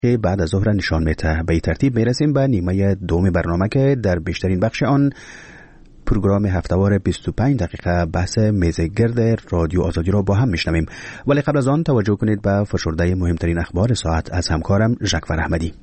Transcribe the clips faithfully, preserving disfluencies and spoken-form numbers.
که بعد از ظهر نشان میده. به ترتیب میرسیم به نیمه دوم برنامه که در بیشترین بخش آن پروگرام هفتهوار بیست و پنج دقیقه بحث میزگرد رادیو آزادی را با هم میشنویم. ولی قبل از آن توجه کنید به فشرده مهمترین اخبار ساعت از همکارم ژکفر احمدی.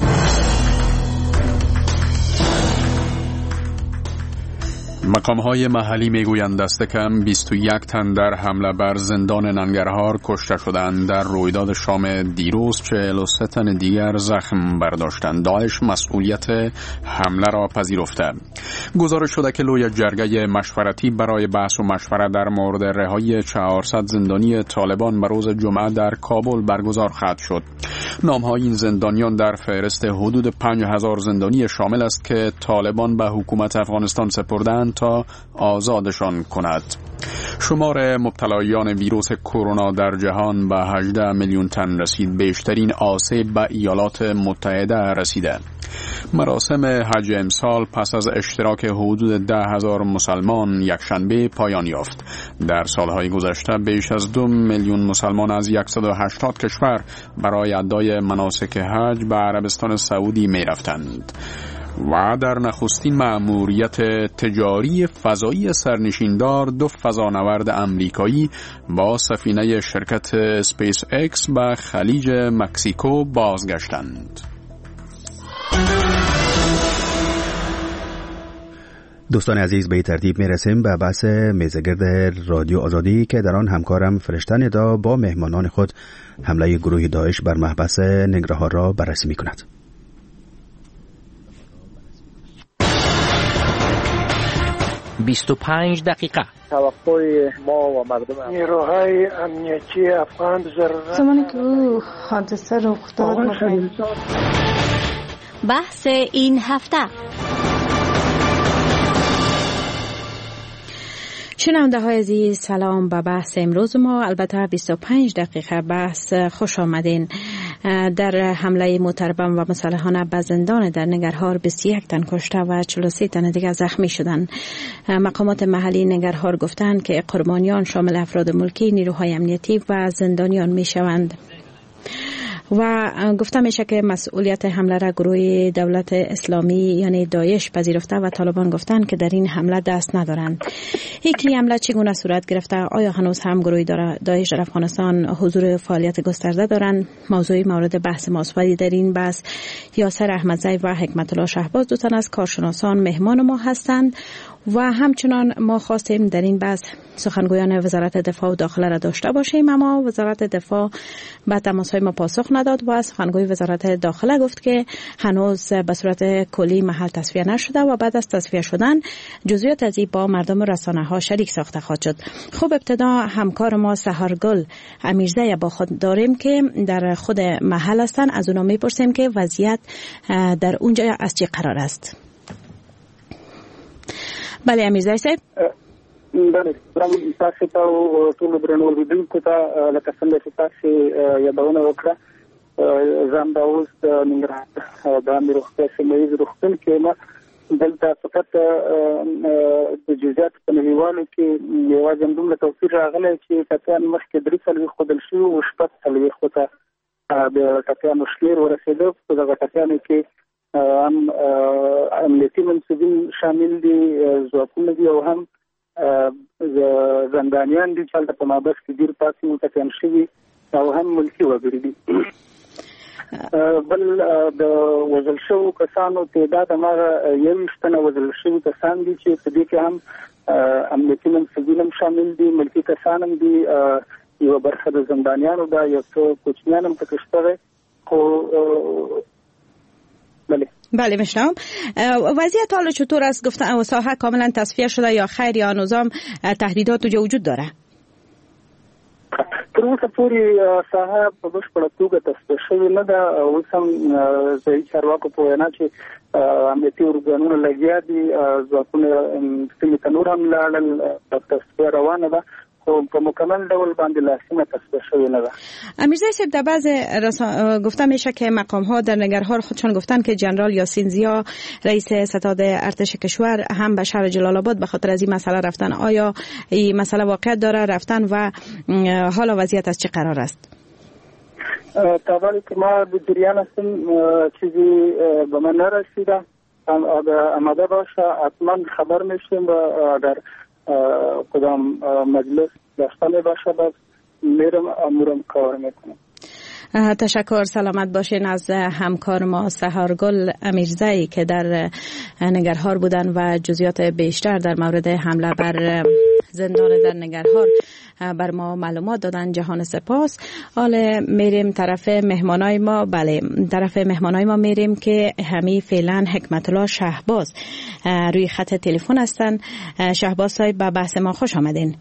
مقام‌های محلی میگویند دست کم بیست و یک تن در حمله بر زندان ننگرهار کشته شدند. در رویداد شام دیروز چهل و سه تن دیگر زخم برداشتند. داعش مسئولیت حمله را پذیرفته. گزارش شده که لوی جرگه مشورتی برای بحث و مشورت در مورد رهایی چهارصد زندانی طالبان به روز جمعه در کابل برگزار خواهد شد. نام‌های این زندانیان در فهرست حدود پنج هزار زندانی شامل است که طالبان به حکومت افغانستان سپردند تا آزادشان کند. شمار مبتلایان ویروس کرونا در جهان به هجده میلیون تن رسید. بیشترین آسیب به ایالات متحده رسیده. مراسم حج امسال پس از اشتراک حدود ده هزار مسلمان یکشنبه پایان یافت. در سالهای گذشته بیش از دو میلیون مسلمان از صد و هشتاد کشور برای ادای مناسک حج به عربستان سعودی می رفتند. و در نخستین مأموریت تجاری فضایی سرنشیندار دو فضانورد امریکایی با سفینه شرکت اسپیس اکس به خلیج مکزیکو بازگشتند. دوستان عزیز، به ترتیب می رسیم به بحث میزگرد رادیو آزادی که در آن همکارم فرشته ندا با مهمانان خود حمله گروه داعش بر محبس ننگرهار را بررسی می کند. بیست و پنج دقیقه. توقع ما و مردم نیروهای امنیتی افغان ضرورت زمانی که او حادثه رخ داد. بحث این هفته. شنونده های عزیز، سلام به بحث امروز ما. البته بیست و پنج دقیقه بحث. خوش آمدین. در حمله متربم و مسلحانه به زندان در ننگرهار بیست و یک تن کشته و چهل و سه تن دیگر زخمی شدند. مقامات محلی ننگرهار گفتند که قربانیان شامل افراد ملکی، نیروهای امنیتی و زندانیان می شوند. و گفته میشه که مسئولیت حمله را گروه دولت اسلامی یعنی داعش پذیرفته و طالبان گفتند که در این حمله دست ندارند. یک حمله چگونه صورت گرفته؟ آیا هنوز هم گروه داعش در افغانستان حضور فعالیت گسترده دارند؟ موضوع مورد بحث ماست. ولی در این بحث یاسر احمدزی و حکمت الله شهباز دو تن از کارشناسان مهمان ما هستند و همچنان ما خواستیم در این بحث سخنگویان وزارت دفاع و داخله را داشته باشیم، اما وزارت دفاع به تماس‌های ما پاسخ نداد و سخنگوی وزارت داخله گفت که هنوز به صورت کلی محل تصفیه نشده و بعد از تصفیه شدن جزئیات از این با مردم رسانه‌ها شریک ساخته خواهد شد. خب ابتدا همکار ما سحرگل امیرزی با خود داریم که در خود محل هستن. از اونا میپرسیم که وضعیت در اونجا از چه قرار است. بله امیرزی صاحب. بله، تاسو ته او ټول درنو لیدونکو ته لکه څنګه چې تاسو یادونه وکړه ځان دا اوس د ننګرهار د امیر روغتیا سیمه ییز روغتون کې ما دلته فقط د جزئیات په نړیوالو کې یوازې همدومره توپیر راغلی چې ټپیان مخکې درې څلوېښت ښودل شوي و شپږ څلوېښتو ته د ټپیانو شمېر ورسېده. په دغه ټپیانو کې هم امنیتي منصبین شامل دي، ځواکونه دي او هم زندانیان دي چې هلته په محبس کې ډېر پاتې متقیان شوي او هم ملکي وګړي دي. بل د وژل شوو کسانو تعداد هماغه یوویشت تنه وژل شوي کسان دي چې په دې کې هم امنیتي منصبین هم شامل دي، ملکي کسان هم دي، یوه برخه د زندانیانو ده، یو څه کوچنیان هم پکې شته دی. خو بله بله میشنم. وضعیت حالا چطور است؟ گفتن ساحه کاملا تصفیه شده یا خیر یا هنوزم تهدیدات اونجا وجود داره؟ تر اوسه پورې ساحه په بشپړه توګه تصفیه شوې نه ده. اوس هم ځایي چارواکو په وینا چې امنیتي ارګانونه لګیا دي، ځواکونه سیمې ته نور هم لاړل، تصفیه روانه ده، خب په مکمل ډول باندې لاسونه تصفیه شوی نه ده. امیرزی صاحب، در بعض رسانه‌ها گفته میشه که مقام ها در ننگرهار خودشان گفتن که جنرال یاسین زیا رئیس ستاد ارتش کشور هم به شهر جلال آباد به خاطر از این مسئله رفتن. آیا این مسئله واقعیت داره رفتن و حالا وضعیت از چه قرار است؟ طبعا که ما به جریان هستیم، چیزی به من نرسیده، آماده باشه حتما خبر میشیم و اگر کدام مجلس داشته باشه باز میرم امورم کار میکنم. تشکر، سلامت باشین. از همکار ما سحارگل امیرزایی که در ننگرهار بودن و جزئیات بیشتر در مورد حمله بر زندان در ننگرهار بر ما معلومات دادن. جهان سپاس. حالا میریم طرف مهمانای ما. بله، طرف مهمانای ما میریم که همی فعلا حکمت الله شهباز روی خط تلفن هستن. شهباز صاحب به بحث ما خوش آمدین.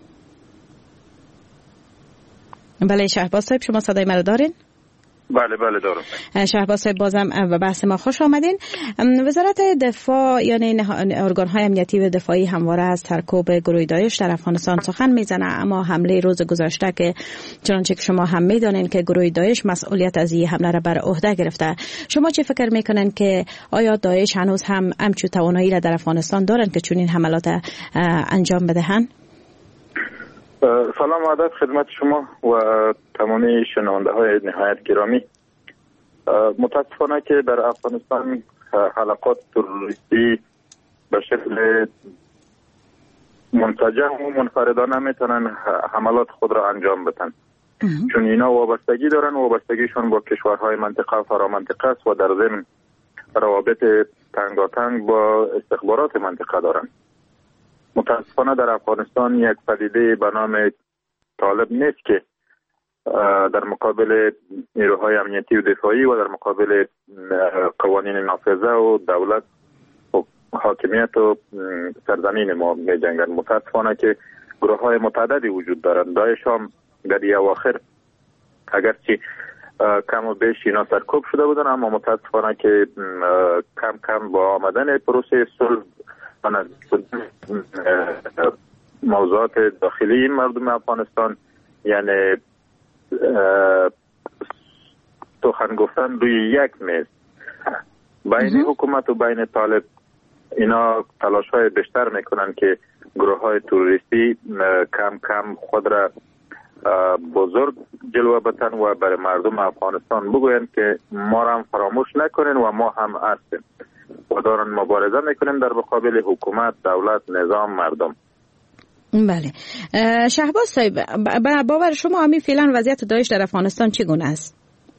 بله شهباز صاحب، شما صدای مرا دارین؟ بله بله دارم. شهباز صاحب بازم به بحث ما خوش آمدین. وزارت دفاع یعنی ارگان‌های امنیتی و دفاعی همواره از ترکوب گروه داعش در افغانستان سخن میزنه، اما حمله روز گذشته که چنانچه که شما هم میدانین که گروه داعش مسئولیت از این حمله را بر عهده گرفته، شما چه فکر میکنین که آیا داعش هنوز هم همچو توانایی را در افغانستان دارن که چنین حملات انجام بدهن؟ سلام و ادب خدمت شما و تمامی شنونده های نهایت گرامی. متاسفانه که در افغانستان حلقات تروریستی به شکل منسجم و منفردانه میتونن حملات خود را انجام بدن، چون اینا وابستگی دارن و وابستگیشون با کشورهای منطقه و فرامنطقه است و در ضمن روابط تنگاتنگ با استخبارات منطقه دارن. متاسفانه در افغانستان یک پدیده به نام طالب نیست که در مقابل نیروهای امنیتی و دفاعی و در مقابل قوانین نافذه و دولت و حاکمیت و سرزمین ما می جنگن. متاسفانه که گروه های متعددی وجود دارند. داعش هم در اواخر اگرچه کم و بیش اینا سرکوب شده بودن، اما متاسفانه که کم کم با آمدن پروسه صلح موضوعات داخلی مردم افغانستان، یعنی سخن گفتن روی یک میز بین حکومت و بین طالب، اینا تلاش های بیشتر میکنن که گروه های تروریستی کم کم خود را بزرگ جلوه بتن و برای مردم افغانستان بگوین که ما را هم فراموش نکنین و ما هم هستیم و دارن مبارزه میکنیم در مقابل حکومت، دولت، نظام، مردم. بله شهباز صاحب، به باور شما همین فعلا وضعیت داعش در افغانستان چگونه است؟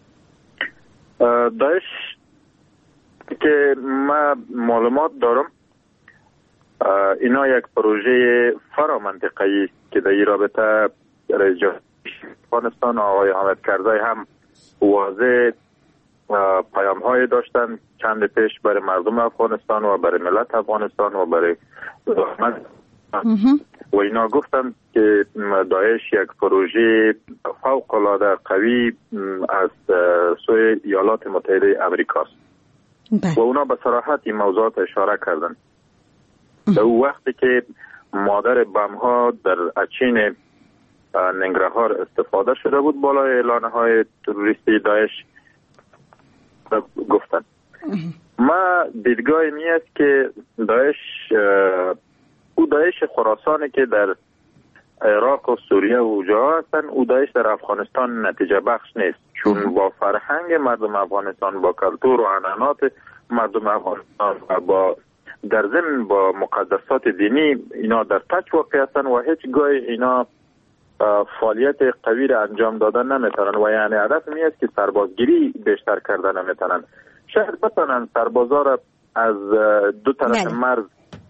داعش که ما معلومات دارم اینا یک پروژه فرامنطقه‌ای که در این رابطه رئیس جمهور افغانستان آقای حامد کرزی هم واضح پیام های داشتن چند پیش برای مردم افغانستان و برای ملت افغانستان و برای دولت و اینا گفتن که داعش یک پروژه فوق العاده قوی از سوی ایالات متحده امریکاست و اونا به صراحت این موضوعات اشاره کردن. در او وقتی که مادر بم ها در اچین ننگرهار استفاده شده بود بالای اعلانه های تروریستی داعش گفتن. ما دیدگاه می است که داعش او داعش خراسانی که در عراق و سوریه و جاها هستن، او داعش در افغانستان نتیجه بخش نیست، چون با فرهنگ مردم افغانستان، با کلتور و عنعنات مردم افغانستان و با در ضمن با مقدسات دینی اینا در تک واقع هستن و هیچ گاه اینا فعالیت قوی را انجام دادن نمیتونن و یعنی هدف می است که سربازگیری بیشتر کردن نمیتونن. شاید بتونن سربازا را از دو طرف مرز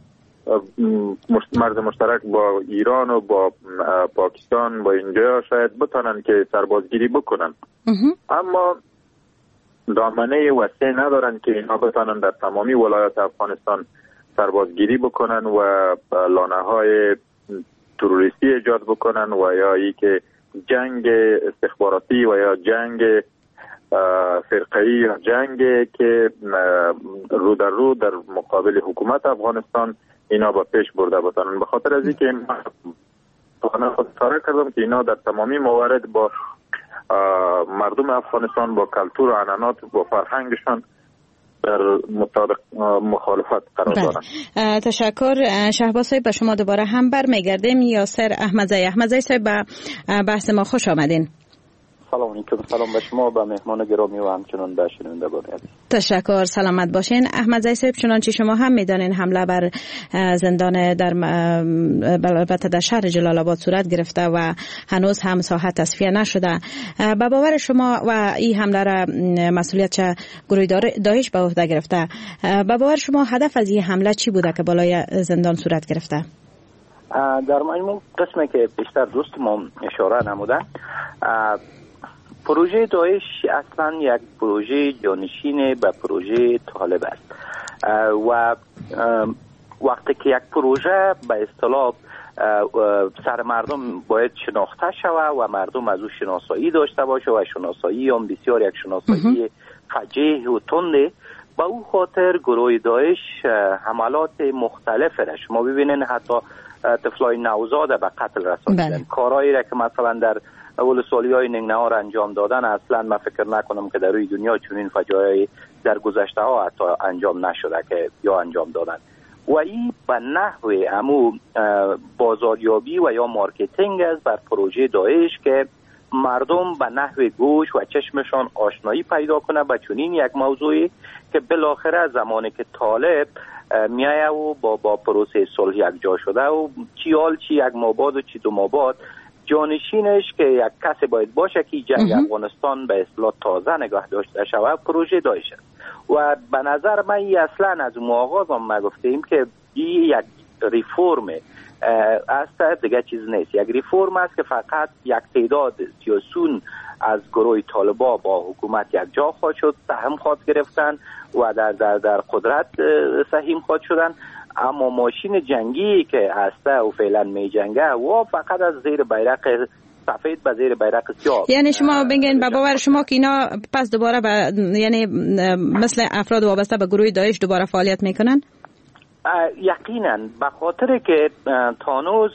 مرز مشترک با ایران و با پاکستان با اینجا شاید بتونن که سربازگیری بکنن، اما دامنه وسیع ندارن که اینا بتونن در تمامی ولایات افغانستان سربازگیری بکنن و لانه های تروریستی ایجاد بکنن و یا ای که جنگ استخباراتی و یا جنگ فرقه‌ای یا جنگ که رو در رو در مقابل حکومت افغانستان اینا با پیش برده بتانن. به خاطر از اینکه من خود اشاره کردم که اینا در تمامی موارد با مردم افغانستان با کلتور و عنعنات با فرهنگشان در مطابق مخالفت قرار دارن. تشکر شهباز صاحب، به شما دوباره هم برمیگردیم. یاسر احمدزی احمدزی صاحب به بحث ما خوش آمدین. سلام علیکم. سلام به شما، به مهمان گرامی و همچنان به شنوندگان عزیز. تشکر، سلامت باشین. احمد زی صاحب، چنانچه شما هم میدانین حمله بر زندان در البته در شهر جلال آباد صورت گرفته و هنوز هم ساحه تصفیه نشده. به باور شما و این حمله را مسئولیت چه گروه داعش به عهده گرفته، به باور شما هدف از این حمله چی بوده که بالای زندان صورت گرفته؟ در مجموع قسمی که بیشتر دوست ما اشاره نمودن، پروژه داعش اصلا یک پروژه جانشین به پروژه طالب است و وقتی که یک پروژه به اصطلاح سر مردم باید شناخته شود و مردم از او شناسایی داشته باشه و شناسایی هم بسیار یک شناسایی فجیح و تنده، با او خاطر گروه داعش حملات مختلف را شما ببینین حتی طفلای نوزاده به قتل رساندن. کارهایی را که مثلا در اول سالیای ننگنهار انجام دادن اصلا من فکر نکنم که در روی دنیا چنین فجایعی در گذشته ها حتی انجام نشده که یا انجام دادن. و این به نحو امو بازاریابی و یا مارکتینگ است بر پروژه داعش که مردم به نحو گوش و چشمشان آشنایی پیدا کنه به چنین یک موضوعی که بالاخره زمانی که طالب میایه و با با پروسه صلح یک جا شده و چی حال چی یک ماباد و چی دو ماباد جانشینش که یک کسی باید باشه که جنگ افغانستان به اصطلاح تازه نگاه داشته شود پروژه داعش است. و به نظر من این اصلا از اون آغاز هم ما گفتیم که این یک ریفورم است، دیگه چیز نیست. یک ریفورم است که فقط یک تعداد سیاسون از گروه طالبا با حکومت یک جا خواهد شد، سهم خواهد گرفتن و در در در قدرت سهیم خواهد شدن، اما ماشین جنگی که هسته و فعلا می جنگه و فقط از زیر بیرق سفید به زیر بیرق سیاه. یعنی شما بگین به باور شما که اینا پس دوباره به یعنی مثل افراد وابسته به گروه داعش دوباره فعالیت میکنن؟ یقینا، به خاطر که تانوز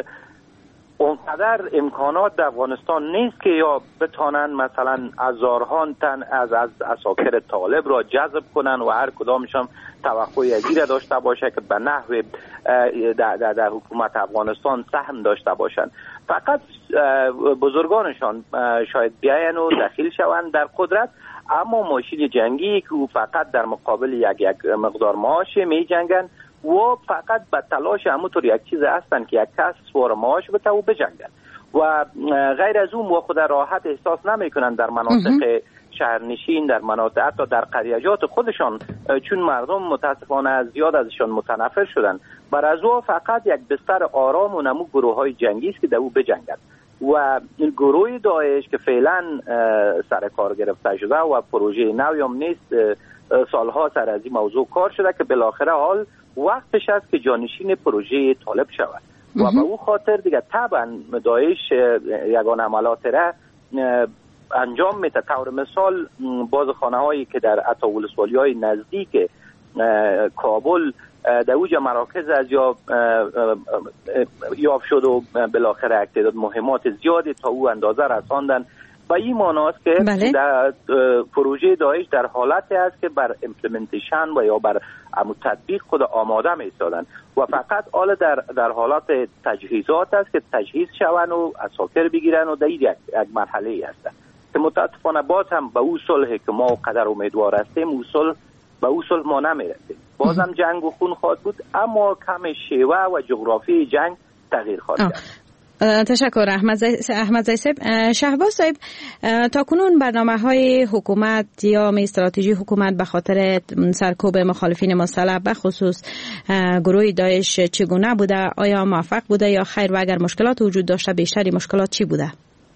اونقدر امکانات در افغانستان نیست که یا بتانن مثلا هزاران تن از از اساکر طالب را جذب کنن و هر کدامشان توقعی از این داشته باشه که به نحو در, در, در حکومت افغانستان سهم داشته باشند. فقط بزرگانشان شاید بیاین و دخیل شوند در قدرت، اما ماشین جنگی که فقط در مقابل یک یک مقدار معاش می جنگن و فقط به تلاش همونطور یک چیز هستن که یک کس سوار معاش بده و بجنگن و غیر از اون و خود راحت احساس نمی کنن در مناطق شهرنشین، در مناطق حتی در قریجات خودشان، چون مردم متاسفانه زیاد ازشان متنفر شدن. بر از او فقط یک بستر آرام و نمو گروه های جنگی است که در او بجنگن و این گروه داعش که فعلا سر کار گرفته شده و پروژه نوی هم نیست، سالها سر از این موضوع کار شده که بالاخره حال وقتش است که جانشین پروژه طالب شود و به او خاطر دیگه طبعا داعش یگان عملات را انجام میده. طور مثال باز خانه هایی که در اطاول سوالی های نزدیک کابل در اوج مراکز از یا یافت شد و بالاخره یک تعداد مهمات زیادی تا او اندازه رساندن. و این معناست که بله. در پروژه داعش در حالتی است که بر امپلمنتیشن و یا بر تطبیق خود آماده می ایستادن و فقط حال در در حالات تجهیزات است که تجهیز شون و اساکر بگیرن و در یک یک مرحله ای هستند که متاسفانه باز هم به او صلحی که ما قدر امیدوار هستیم او صلح به او صلح ما نمیرسیم. بازم جنگ و خون خواهد بود، اما کم شیوه و جغرافی جنگ تغییر خواهد کرد. تشکر احمد زی احمد زی صاحب. شهباز صاحب، تا کنون برنامه‌های حکومت یا استراتژی حکومت به خاطر سرکوب مخالفین مسلح به خصوص گروه داعش چگونه بوده؟ آیا موفق بوده یا خیر؟ و اگر مشکلات وجود داشته بیشتری مشکلات چی بوده؟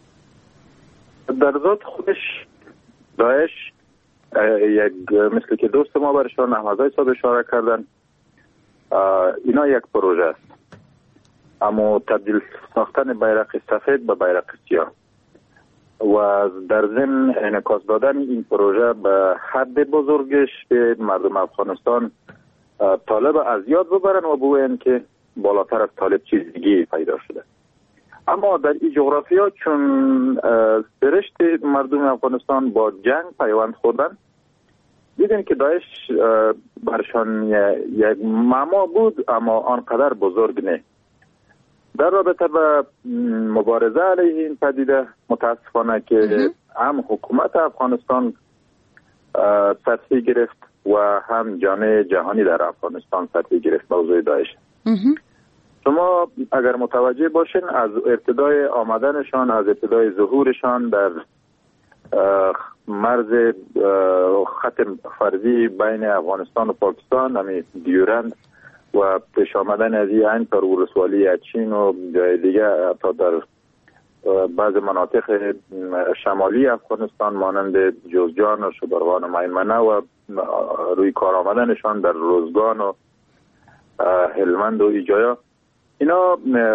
در ذات خودش داعش یک مثل که دوست ما برشان احمد زی صاحب اشاره کردن، اینا یک پروژه است، اما تبدیل ساختن بیرق سفید به بیرق سیاه و در ضمن انعکاس دادن این پروژه به حد بزرگش به مردم افغانستان طالب از یاد ببرن و بگوین که بالاتر از طالب چیز دیگه پیدا شده. اما در این جغرافیا چون سرشت مردم افغانستان با جنگ پیوند خوردن، دیدن که داعش برشان یک معما بود اما آنقدر بزرگ نه. در رابطه با مبارزه علیه این پدیده متاسفانه که هم حکومت افغانستان سطحی گرفت و هم جامعه جهانی در افغانستان سطحی گرفت موضوع داعش. شما اگر متوجه باشین از ابتدای آمدنشان، از ابتدای ظهورشان در مرز خط فرضی بین افغانستان و پاکستان، همین دیورند و پیش آمدن از این تا ولسوالی چین و جای دیگه تا در بعض مناطق شمالی افغانستان مانند جوزجان و شبرغان و میمنه و روی کار آمدنشان در روزگان و هلمند و ایجایا، اینا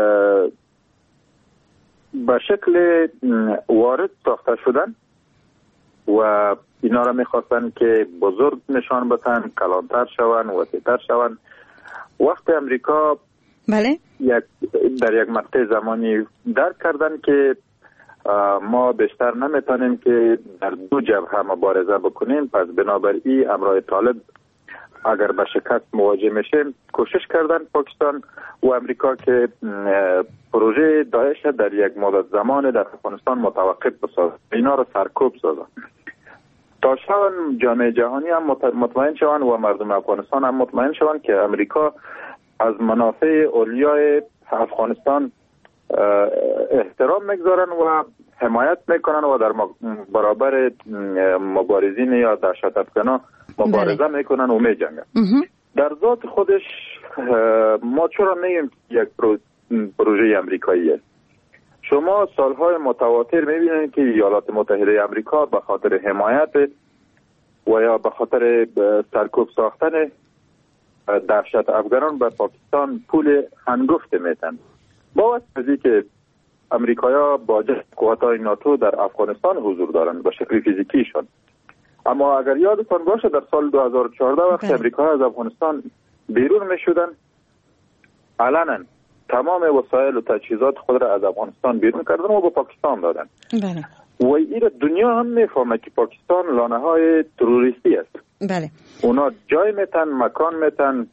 به شکل وارد ساخته شدن و اینا را میخواستن که بزرگ نشان بدن، کلانتر شون، وسیع‌تر شون. وقت امریکا بله یک در یک مقطع زمانی درک کردن که ما بیشتر نمیتونیم که در دو جبهه مبارزه بکنیم، پس بنابراین امرای طالب اگر به شکست مواجه میشیم کوشش کردن پاکستان و امریکا که پروژه داعش در یک مدت زمان در افغانستان متوقف بسازن، اینا رو سرکوب سازن تا شون جامعه جهانی هم مطمئن شون و مردم افغانستان هم مطمئن شون که امریکا از منافع اولیای افغانستان احترام میگذارن و حمایت میکنن و در برابر مبارزین یا دهشت افغانا مبارزه میکنن و میجنگن. در ذات خودش ما چرا میگیم یک پروژه امریکایی است؟ شما سالهای متواتر میبینید که ایالات متحده امریکا به خاطر حمایت و یا به خاطر سرکوب ساختن دهشت افغانان به پاکستان پول هنگفت میتن. با وجه که امریکایا با قوت‌های ناتو در افغانستان حضور دارند به شکل فیزیکیشون، اما اگر یادتون باشه در سال دو هزار و چهارده وقتی امریکا از افغانستان بیرون میشدن، علنا تمام وسایل و تجهیزات خود را از افغانستان بیرون کردن و به پاکستان دادن. بله. و این دنیا هم میفهمه که پاکستان لانه های تروریستی است. بله. اونا جای میتن، مکان میتن،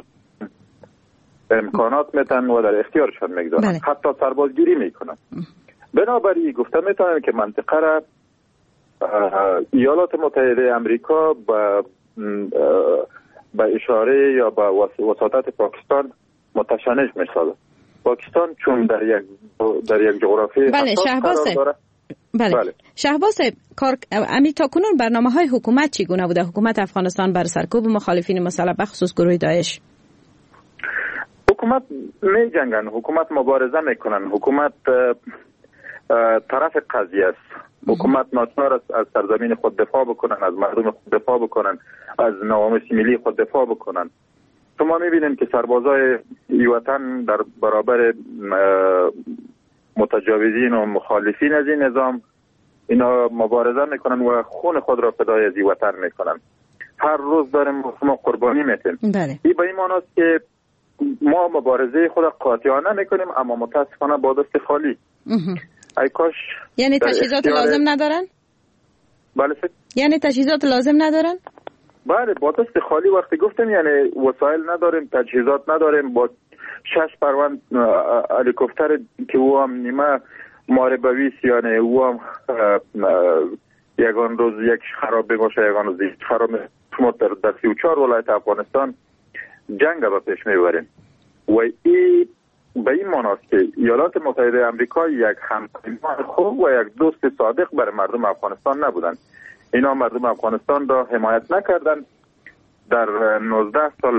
امکانات میتن و در اختیارشان میگذارن. بله. حتی سربازگیری میکنن. بنابراین گفته میتونم که منطقه را ایالات متحده امریکا با با اشاره یا با وساطت پاکستان متشنج میسازه. پاکستان چون در یک در یک جغرافی بله شهباز داره. بله, بله. شهباز کار امی تا کنون برنامه‌های حکومت چگونه بوده؟ حکومت افغانستان بر سرکوب مخالفین مسلح به خصوص گروه داعش. حکومت می جنگن، حکومت مبارزه میکنن، حکومت طرف قضیه است. حکومت ناچار است از سرزمین خود دفاع بکنن، از مردم خود دفاع بکنن، از نوامس ملی خود دفاع بکنن. شما میبینید که سربازای ای وطن در برابر متجاوزین و مخالفین از این نظام اینا مبارزه میکنن و خون خود را فدای از ای وطن میکنن. هر روز داریم ما قربانی میتیم. بله. این به این معناست که ما مبارزه خود قاطعانه میکنیم اما متاسفانه با دست خالی. ای کاش یعنی تجهیزات لازم ندارن؟ بله فکر یعنی تجهیزات لازم ندارن؟ بله با دست خالی وقتی گفتم یعنی وسایل نداریم، تجهیزات نداریم، با شش پرواز هلیکوپتر که او هم نیمه ماربویس یعنی او هم یگان روز یک خراب باشه یگان روز یک خراب شما در, در سی و چهار ولایت افغانستان جنگ به پیش میبریم و این به این معناست که ایالات متحده امریکا یک همکار خوب و یک دوست صادق برای مردم افغانستان نبودند. اینا مردم افغانستان را حمایت نکردن. در نوزده سال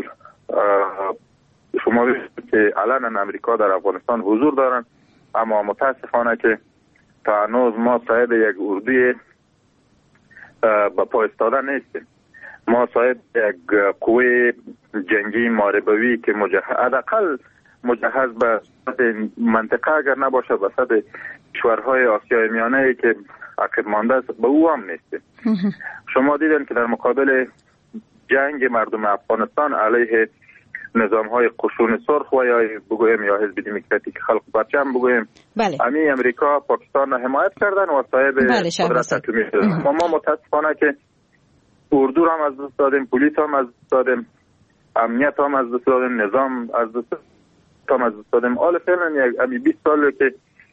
شما ببینید که علنا امریکا در افغانستان حضور دارن، اما متاسفانه که تا هنوز ما صاحب یک اردوی با پا ایستاده نیستیم. ما صاحب یک قوه جنگی ماربوی که حداقل مجهز به منطقه اگر نباشه به صد کشورهای آسیای میانه که عقب مانده است به او هم نیستیم. شما دیدن که در مقابل جنگ مردم افغانستان علیه نظام های قشون سرخ و یا بگویم یا حزب دموکراتیک خلق پرچم بگویم بله. امی امریکا پاکستان را حمایت کردن و صاحب بله قدرت اتمی شدن. ما متاسفانه که اردو هم از دست دادیم، پلیس هم از دست دادیم، امنیت هم از دست دادیم، نظام از دست تا هم از دادیم. حالا فعلا یک امی بیست سال که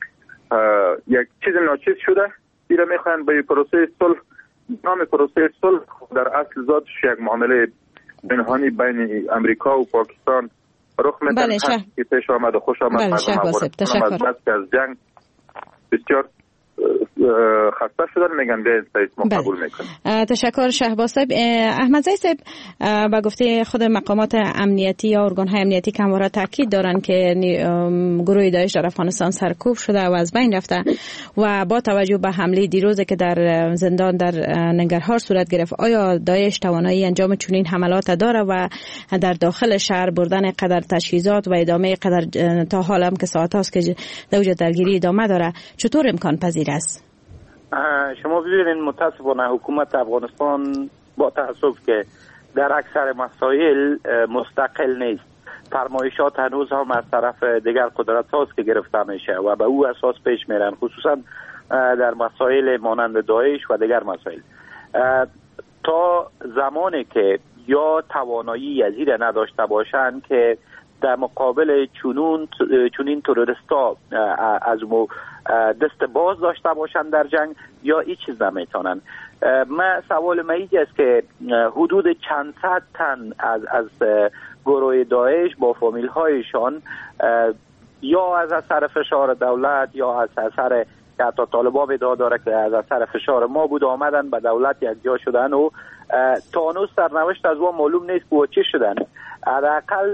یک چیز ناچیز شده، دیره میخواین به پروسه صلح، نام پروسه صلح در اصل ذاتش یک معامله پنهانی بین امریکا و پاکستان رخ میده. بله شه... که پیش آمد و خوش آمد. بله شه واسب تشکر. از جنگ بسیار خسته شدن، میگن بیاید سایت ما قبول میکنیم. تشکر شهباز صاحب. احمد زی صاحب، با گفته خود مقامات امنیتی یا ارگان‌های امنیتی همواره تاکید دارن که گروه داعش در افغانستان سرکوب شده و از بین رفته و با توجه به حمله دیروز که در زندان در ننگرهار صورت گرفت، آیا داعش توانایی انجام چنین حملات داره و در داخل شهر بردن قدر تجهیزات و ادامه قدر تا حالا هم که ساعت هاست که دوجه درگیری ادامه داره چطور امکان پذیر است؟ شما ببینید متاسفانه حکومت افغانستان با تاسف که در اکثر مسائل مستقل نیست. فرمایشات هنوز هم از طرف دیگر قدرت هاست که گرفته میشه و به او اساس پیش میرن، خصوصا در مسائل مانند داعش و دیگر مسائل. تا زمانی که یا توانایی از این نداشته باشند که در مقابل چنون چنین تروریستا از مو دست باز داشته باشند در جنگ، یا هیچ چیز نمیتونن. من سوال من اینجا است که حدود چند صد تن از از گروه داعش با فامیل هایشان یا از اثر فشار دولت یا از اثر که حتی طالبان ادعا داره که از اثر فشار ما بود آمدن به دولت یک جا شدن و تا هنوز سرنوشت از ما معلوم نیست که چی شدن. حداقل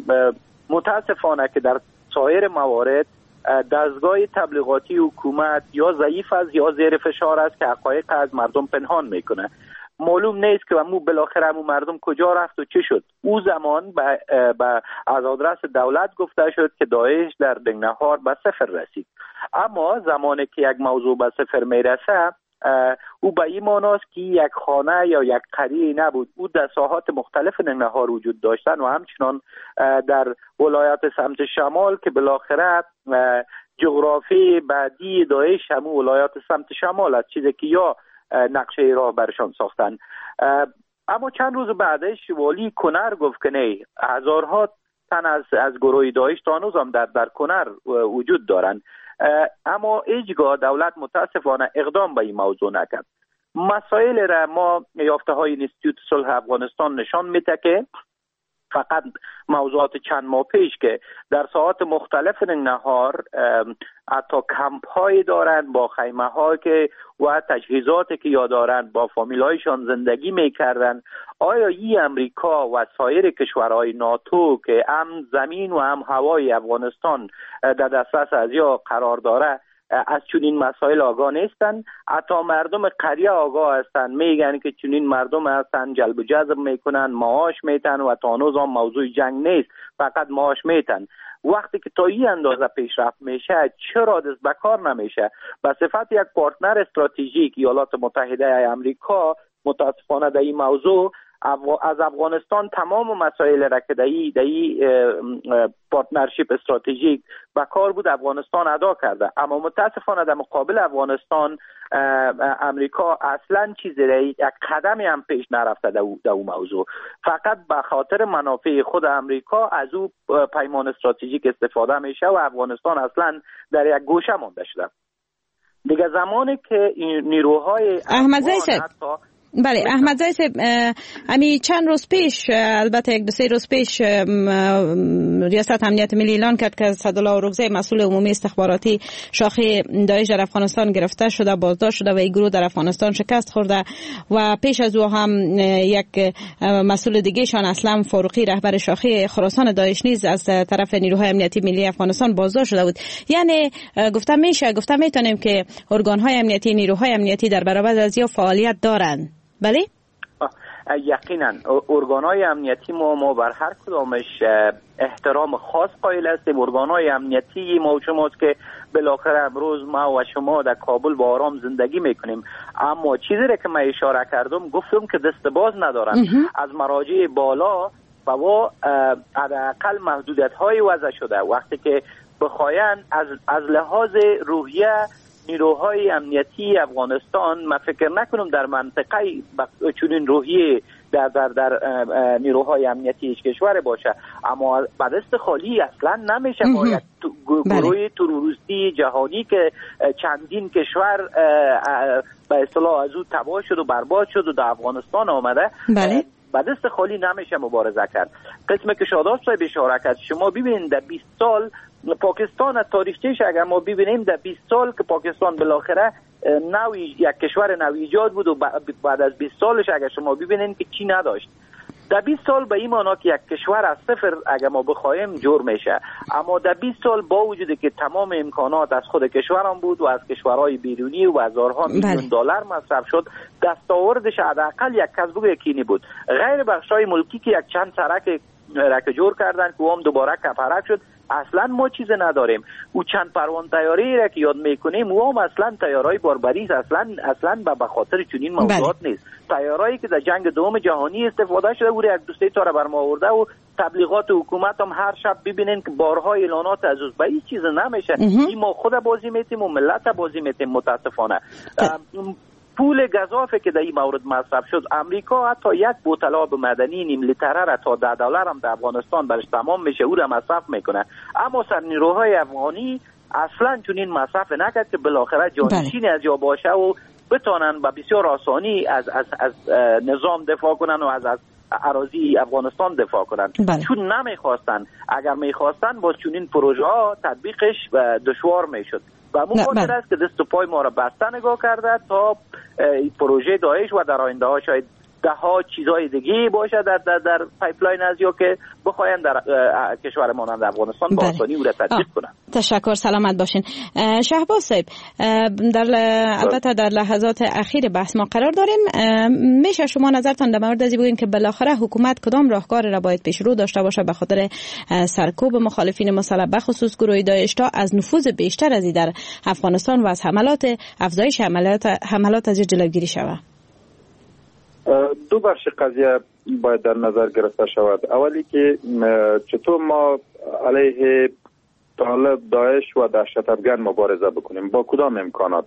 متاسفانه که در سایر موارد دستگاه تبلیغاتی حکومت یا ضعیف است یا زیر فشار است که حقایق از مردم پنهان میکنه. معلوم نیست که امو بالاخره امو مردم کجا رفت و چی شد. او زمان با, با از آدرس دولت گفته شد که داعش در ننگرهار به صفر رسید، اما زمانی که یک موضوع به صفر میرسه او به این معناست که یک خانه یا یک قریه نبود، او در ساحات مختلف ننگرهار وجود داشتن و همچنان در ولایات سمت شمال که بالاخره جغرافی بعدی داعش هم ولایات سمت شمال است، چیزی که یا نقشه راه برشان ساختن. اما چند روز بعدش والی کنر گفت که نه، هزارها تن از از گروه داعش تا هنوز هم در در کنر وجود دارند. اما هیچگاه دولت متاسفانه اقدام به این موضوع نکرد. مسائل را ما یافته های اینستیتوت صلح افغانستان نشان میده که فقط موضوعات چند ماه پیش که در ساعات مختلف ننگرهار حتی کمپ هایی دارند با خیمه ها که و تجهیزاتی که یا دارند با فامیل هایشان زندگی میکردند. آیا این امریکا و سایر کشورهای ناتو که هم زمین و هم هوای افغانستان در دسترس از یا قرار داره از چنین مسائل آگاه نیستن؟ حتی مردم قریه آگاه هستن، میگن که چنین مردم هستن جلب و جذب میکنن، معاش میتن و تا هنوز هم موضوع جنگ نیست، فقط معاش میتن. وقتی که تا این اندازه پیشرفت میشه چرا دست به کار نمیشه؟ به صفت یک پارتنر استراتژیک ایالات متحده آمریکا متاسفانه در این موضوع از افغانستان تمام مسائل را که در این پارتنرشیپ استراتژیک به کار بود افغانستان ادا کرده، اما متاسفانه در مقابل افغانستان امریکا اصلا چیزی را یک قدمی هم پیش نرفته در اون موضوع. فقط به خاطر منافع خود امریکا از او پیمان استراتژیک استفاده میشه و افغانستان اصلا در یک گوشه مانده شده. دیگه زمانی که نیروهای احمد زی صاحب بله احمد زی صاحب امی چند روز پیش، البته یک دو سه روز پیش، ریاست امنیت ملی اعلان کرد که سعدالله اورکزی مسئول عمومی استخباراتی شاخه داعش در افغانستان گرفته شده، بازداشت شده و این گروه در افغانستان شکست خورده و پیش از او هم یک مسئول دیگه شان اسلم فاروقی رهبر شاخه خراسان داعش نیز از طرف نیروهای امنیتی ملی افغانستان بازداشت شده بود. یعنی گفتم میشه گفتم میتونیم که ارگان‌های امنیتی نیروهای امنیتی در برابر از یا فعالیت دارند. بله؟ یقینا ارگان‌های امنیتی ما ما بر هر کدامش احترام خاص قائل هستیم. ارگان‌های امنیتی ما و شماست که بالاخره امروز ما و شما در کابل با آرام زندگی میکنیم، اما چیزی را که من اشاره کردم گفتم که دست باز ندارن از مراجع بالا و با حداقل محدودیت‌های وضع شده. وقتی که بخواین از از لحاظ روحیه نیروهای امنیتی افغانستان من فکر نکنم در منطقه چنین روحیه در در در نیروهای امنیتی ایش کشور باشه، اما با دست خالی اصلا نمیشه با یک گروه تروریستی جهانی که چندین کشور به اصطلاح از او تباه شد و برباد شد و در افغانستان آمده، بله. با دست خالی نمیشه مبارزه کرد. قسم که شاداب صاحب اشاره کرد، شما ببینید در بیست سال پاکستان تاریخچه‌اش اگر ما ببینیم در بیست سال که پاکستان بالاخره نوی یک کشور نو ایجاد بود و بعد از بیست سالش اگر شما ببینید که چی نداشت. در بیست سال به این معنا که یک کشور از صفر اگر ما بخوایم جور میشه، اما در بیست سال با وجودی که تمام امکانات از خود کشورم بود و از کشورهای بیرونی و هزارها میلیون دلار مصرف شد، دستاوردش حداقل یک کسب یقینی بود، غیر بخشای ملکی که یک چند سرک رک جور کردن که هم دوباره کپرک شد. اصلا ما چیز نداریم. او چند پروان طیاره را که یاد میکنیم او هم اصلا طیارهای باربری اصلا اصلا به خاطر چنین موضوعات نیست. طیارهایی که در جنگ دوم جهانی استفاده شده بود یک دوسته تا را برما آورده و تبلیغات حکومت هم هر شب ببینین که بارها اعلانات از اوست. به هیچ چیز نمیشه. این ما خود بازی میتیم و ملت بازی میتیم. متاسفانه پول گزافه که در این مورد مصرف شد، امریکا حتی یک بوتل آب مدنی نیم لیتره را تا ده دلار هم در افغانستان برش تمام میشه او را مصرف میکنه، اما سر نیروهای افغانی اصلا چنین مصرف نکرد که بالاخره جانشین از جا باشه و بتونن با بسیار آسانی از از از نظام دفاع کنن و از از اراضی افغانستان دفاع کنن. بله. چون نمیخواستن، اگر میخواستن با چنین پروژه ها تطبیقش دشوار میشد. و مو خاطر است که دست و پای ما را بسته نگاه کرده تا پروژه داعش و در آینده ها شاید ده ها چیزهای دیگه باشه در در در پایپلاین از یا که بخواین در کشور مانند افغانستان با آسانی او را تطبیق کنن. تشکر، سلامت باشین. شهباز صاحب، در البته در لحظات اخیر بحث ما قرار داریم، میشه شما نظرتان در مورد از بگوین که بالاخره حکومت کدام راهکار را باید پیش رو داشته باشه به خاطر سرکوب مخالفین مسلح به خصوص گروه داعش تا از نفوذ بیشتر از در افغانستان و از حملات افزایش حملات حملات از جلوگیری شود؟ دو بخش قضیه باید در نظر گرفته شود. اولی که چطور ما علیه طالب، داعش و دهشت افغان مبارزه بکنیم، با کدام امکانات.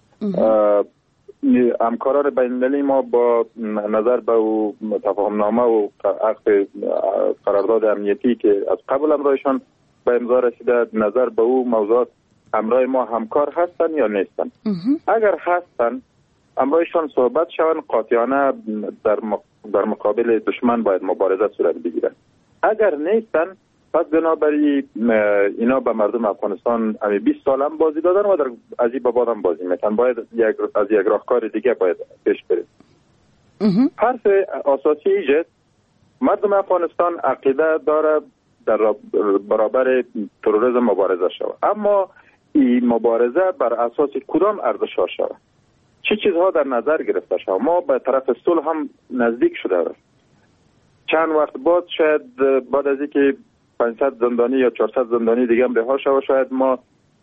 همکاران بین المللی ما با نظر به تفاهم نامه و عقد قرارداد امنیتی که از قبل امرایشان به امضا رسیده، نظر به او موضوعات همراه ما همکار هستن یا نیستن. اگر هستن امرایشان صحبت شوند، قاطعانه در در مقابل دشمن باید مبارزه صورت بگیرد. اگر نیستن پس بنابراین اینا به مردم افغانستان امی بیست سال هم بازی دادن و در از این بعد هم بازی میتن. باید یک از یک راهکار دیگه باید پیش بریم. حرف اساسی ایجاد مردم افغانستان عقیده داره در برابر تروریسم مبارزه شود، اما این مبارزه بر اساس کدام ارزش‌ها شود، چه چیزها در نظر گرفته شود. ما به طرف صلح هم نزدیک شده است. چند وقت بعد شاید بعد از اینکه پانصد زندانی یا چهارصد زندانی دیگه هم رها شود، شاید ما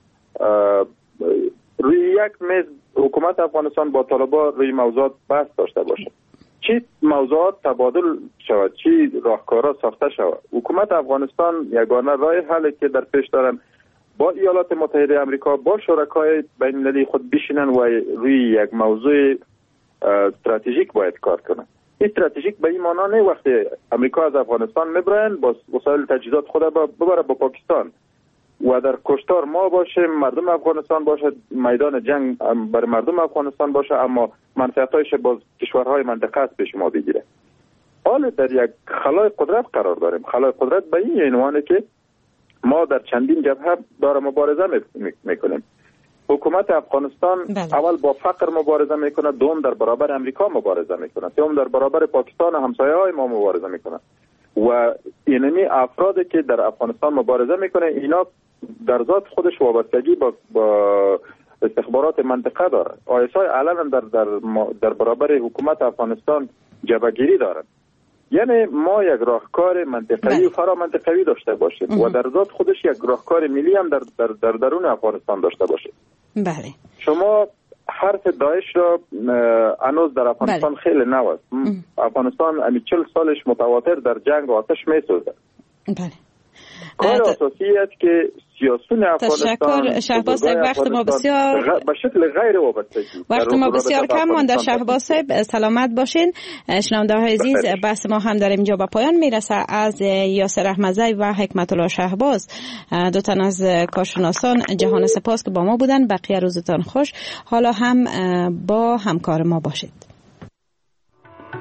روی یک میز حکومت افغانستان با طالبان روی موضوعات بحث داشته باشه، چی موضوعات تبادل شود، چی راهکارها ساخته شود. حکومت افغانستان یگانه راه حلی که در پیش دارن با ایالات متحده آمریکا، با شرکای بین المللی خود بشینن و روی یک موضوع استراتژیک باید کار کنن. این استراتژیک به این معنی نه وقتی آمریکا از افغانستان میبرن با وسایل تجهیزات خود ببره با پاکستان و در کشتار ما باشه، مردم افغانستان باشه، میدان جنگ بر مردم افغانستان باشه، اما منفعتایش باز کشورهای منطقه است پیش ما بگیره. حال در یک خلای قدرت قرار داریم. خلای قدرت به این عنوانه که ما در چندین جبهه داره مبارزه میکنیم. حکومت افغانستان بله. اول با فقر مبارزه میکنه، دوم در برابر امریکا مبارزه میکنه، سوم در برابر پاکستان و همسایه های ما مبارزه میکنه. و اینمی افرادی که در افغانستان مبارزه میکنه اینا در ذات خودش وابستگی با, با استخبارات منطقه داره. آی اس آی علنا در در در برابر حکومت افغانستان جبهه‌گیری دارن. یعنی ما یک راهکار منطقه‌ای و فرا منطقه‌ای داشته باشیم و در ذات خودش یک راهکار ملی هم در در در درون افغانستان داشته باشیم. بله. شما حرف داعش را هنوز در افغانستان بله. خیلی نو است. افغانستان امی چهل سالش متواتر در جنگ و آتش میسوزه. بله. کار اساسی است که سیاسون افغانستان تشکر شهباز صاحب. وقت ما بسیار غ... به شکل غیر وابستگی وقت ما بسیار کم مانده. شهباز صاحب سلامت باشین. شنونده های عزیز بحث ما هم در اینجا به پایان میرسه. از یاسر احمدزی و حکمت الله شهباز دو تن از کارشناسان جهان سپاس که با ما بودن. بقیه روزتان خوش. حالا هم با همکار ما باشید.